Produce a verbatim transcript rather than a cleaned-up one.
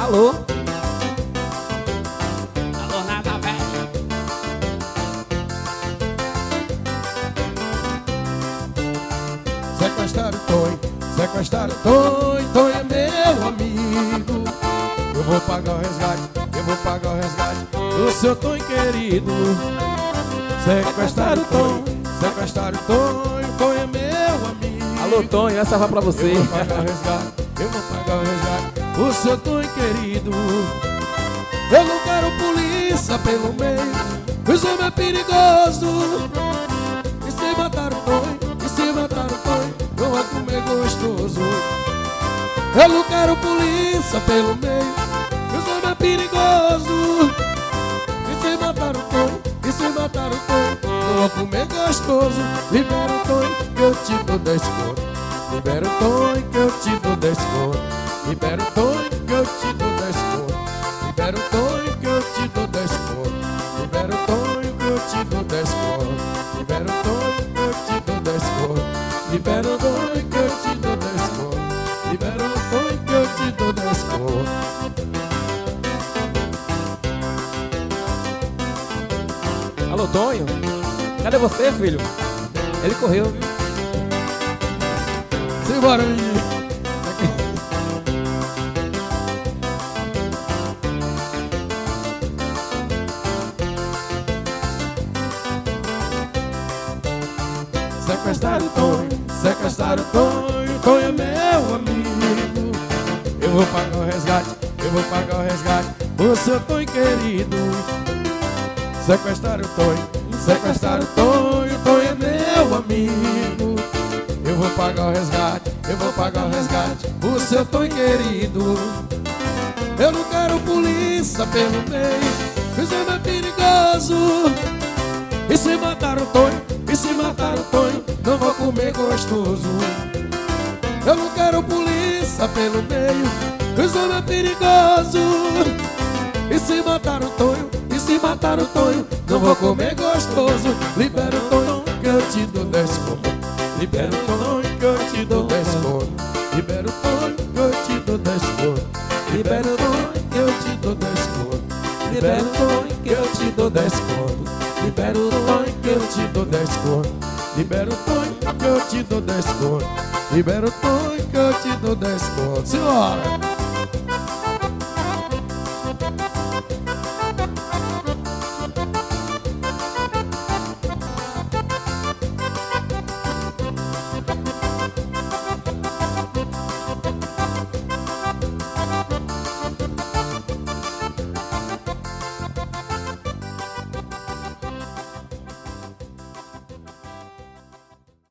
Alô? Alô, nada velho. Sequestraram Tonho, sequestraram Tonho, Tonho é meu amigo. Eu vou pagar o resgate, eu vou pagar o resgate do seu Tonho querido. Sequestraram Tonho, sequestraram Tonho, Tonho é meu amigo. Alô, Tonho, essa vai pra você. Eu vou pagar o resgate, eu vou pagar o resgate do seu Tonho querido. Eu não quero polícia pelo meio, pois o homem é perigoso. E se matar o Tonho, e se matar o Tonho, não vai comer gostoso. Eu não quero polícia pelo meio, pois o homem é perigoso. E se matar o Tonho, e se matar o Tonho, não vai comer gostoso. Libera o Tonho que eu te dou dez conto. Libera o Tonho que eu te dou dez conto. Libera o Tonho que eu te dou dez conto. Libera o Tonho que eu te dou dez conto. Libera o Tonho que eu te dou dez conto. Libera o Tonho que eu te dou dez conto. Libera o Tonho que eu te dou dez conto. Libera o Tonho que eu te dou dez conto. Alô, Tonho? Cadê você, filho? Ele correu, viu? Simbora, menino. Sequestraram Tonho, sequestraram Tonho, Tonho é meu amigo. Eu vou pagar o resgate, eu vou pagar o resgate do seu Tonho querido. Sequestraram Tonho, sequestraram Tonho, Tonho é meu amigo. Eu vou pagar o resgate, eu vou pagar o resgate do seu Tonho querido. Eu não quero polícia pelo meio, pois é mais perigoso. E se matar o Tonho, e se matar o Tonho, não vou comer gostoso. Eu não quero polícia pelo meio, pois é mais perigoso. E se matar o Tonho, e se matar o Tonho, não vou comer gostoso. Libera o Tonho que eu te dou dez conto. Libera o Tonho que eu te dou dez conto. Libera o Tonho que eu te dou dez conto. Libera o Tonho que eu te dou dez conto. Libera o Tonho que eu te dou dez conto. Libera o Tonho que eu te dou dez conto. Libera o Tonho que eu te dou dez conto. Libera o Tonho que eu te dou dez conto. Senhora!